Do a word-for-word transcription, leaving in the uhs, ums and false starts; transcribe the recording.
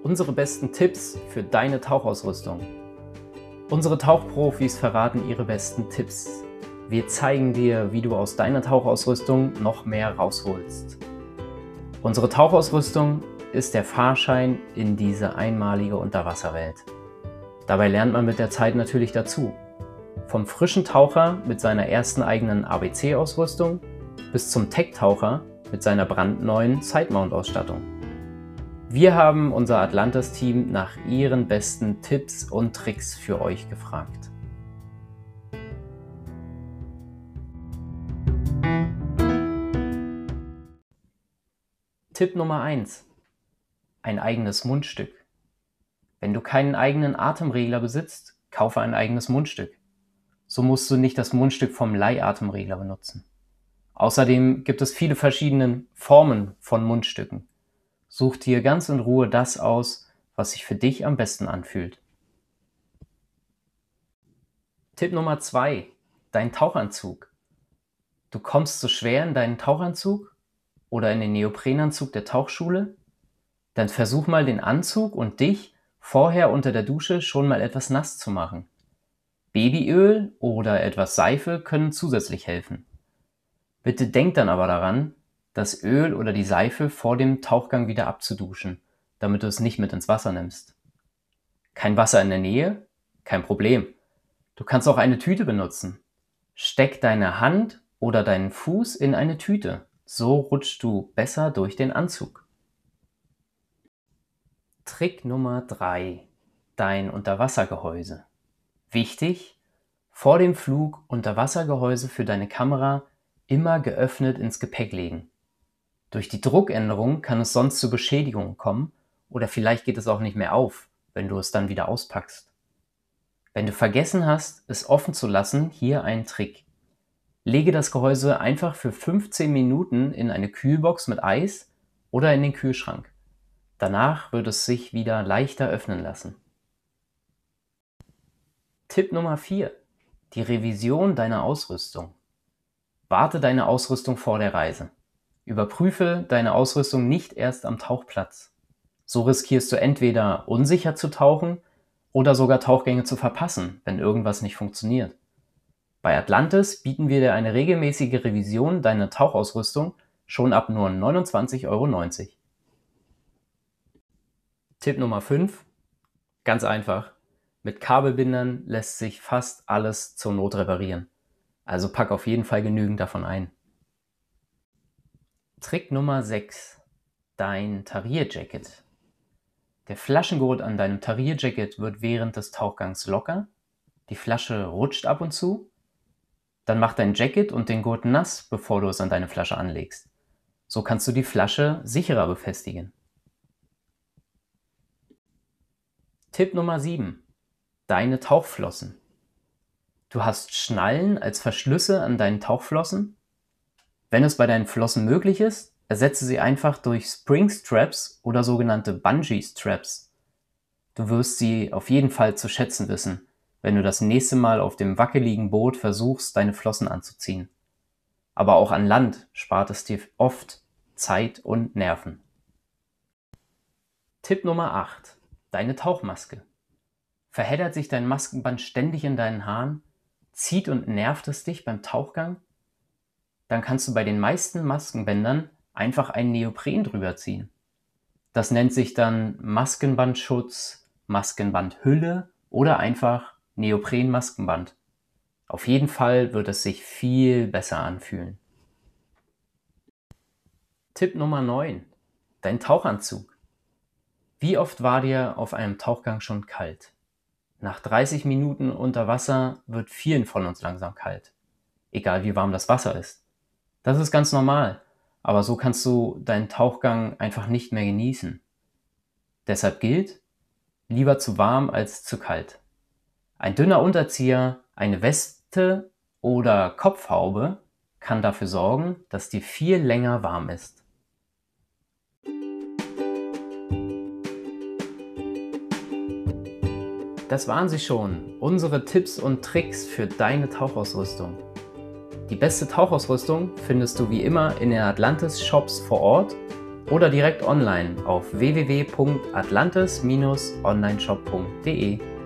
Unsere besten Tipps für deine Tauchausrüstung. Unsere Tauchprofis verraten ihre besten Tipps. Wir zeigen dir, wie du aus deiner Tauchausrüstung noch mehr rausholst. Unsere Tauchausrüstung ist der Fahrschein in diese einmalige Unterwasserwelt. Dabei lernt man mit der Zeit natürlich dazu. Vom frischen Taucher mit seiner ersten eigenen A B C-Ausrüstung bis zum Tech-Taucher mit seiner brandneuen Sidemount-Ausstattung. Wir haben unser Atlantis-Team nach ihren besten Tipps und Tricks für euch gefragt. Tipp Nummer eins. Ein eigenes Mundstück. Wenn du keinen eigenen Atemregler besitzt, kaufe ein eigenes Mundstück. So musst du nicht das Mundstück vom Leihatemregler benutzen. Außerdem gibt es viele verschiedene Formen von Mundstücken. Such dir ganz in Ruhe das aus, was sich für dich am besten anfühlt. Tipp Nummer zwei. Dein Tauchanzug. Du kommst zu schwer in deinen Tauchanzug oder in den Neoprenanzug der Tauchschule? Dann versuch mal den Anzug und dich vorher unter der Dusche schon mal etwas nass zu machen. Babyöl oder etwas Seife können zusätzlich helfen. Bitte denk dann aber daran, das Öl oder die Seife vor dem Tauchgang wieder abzuduschen, damit du es nicht mit ins Wasser nimmst. Kein Wasser in der Nähe? Kein Problem. Du kannst auch eine Tüte benutzen. Steck deine Hand oder deinen Fuß in eine Tüte. So rutschst du besser durch den Anzug. Trick Nummer drei. Dein Unterwassergehäuse. Wichtig: vor dem Flug Unterwassergehäuse für deine Kamera immer geöffnet ins Gepäck legen. Durch die Druckänderung kann es sonst zu Beschädigungen kommen oder vielleicht geht es auch nicht mehr auf, wenn du es dann wieder auspackst. Wenn du vergessen hast, es offen zu lassen, hier ein Trick. Lege das Gehäuse einfach für fünfzehn Minuten in eine Kühlbox mit Eis oder in den Kühlschrank. Danach wird es sich wieder leichter öffnen lassen. Tipp Nummer vier. Die Revision deiner Ausrüstung. Warte deine Ausrüstung vor der Reise. Überprüfe deine Ausrüstung nicht erst am Tauchplatz. So riskierst du entweder unsicher zu tauchen oder sogar Tauchgänge zu verpassen, wenn irgendwas nicht funktioniert. Bei Atlantis bieten wir dir eine regelmäßige Revision deiner Tauchausrüstung schon ab nur neunundzwanzig Euro neunzig. Tipp Nummer fünf. Ganz einfach. Mit Kabelbindern lässt sich fast alles zur Not reparieren. Also pack auf jeden Fall genügend davon ein. Trick Nummer sechs. Dein Tarierjacket. Der Flaschengurt an deinem Tarierjacket wird während des Tauchgangs locker, die Flasche rutscht ab und zu, dann mach dein Jacket und den Gurt nass, bevor du es an deine Flasche anlegst. So kannst du die Flasche sicherer befestigen. Tipp Nummer sieben. Deine Tauchflossen. Du hast Schnallen als Verschlüsse an deinen Tauchflossen? Wenn es bei deinen Flossen möglich ist, ersetze sie einfach durch Spring Straps oder sogenannte Bungee Straps. Du wirst sie auf jeden Fall zu schätzen wissen, wenn du das nächste Mal auf dem wackeligen Boot versuchst, deine Flossen anzuziehen. Aber auch an Land spart es dir oft Zeit und Nerven. Tipp Nummer acht. Deine Tauchmaske. Verheddert sich dein Maskenband ständig in deinen Haaren? Zieht und nervt es dich beim Tauchgang? Dann kannst du bei den meisten Maskenbändern einfach einen Neopren drüber ziehen. Das nennt sich dann Maskenbandschutz, Maskenbandhülle oder einfach Neopren-Maskenband. Auf jeden Fall wird es sich viel besser anfühlen. Tipp Nummer neun. Dein Tauchanzug. Wie oft war dir auf einem Tauchgang schon kalt? Nach dreißig Minuten unter Wasser wird vielen von uns langsam kalt. Egal wie warm das Wasser ist. Das ist ganz normal, aber so kannst du deinen Tauchgang einfach nicht mehr genießen. Deshalb gilt, lieber zu warm als zu kalt. Ein dünner Unterzieher, eine Weste oder Kopfhaube kann dafür sorgen, dass dir viel länger warm ist. Das waren sie schon, unsere Tipps und Tricks für deine Tauchausrüstung. Die beste Tauchausrüstung findest du wie immer in den Atlantis Shops vor Ort oder direkt online auf w w w punkt atlantis Bindestrich onlineshop punkt de.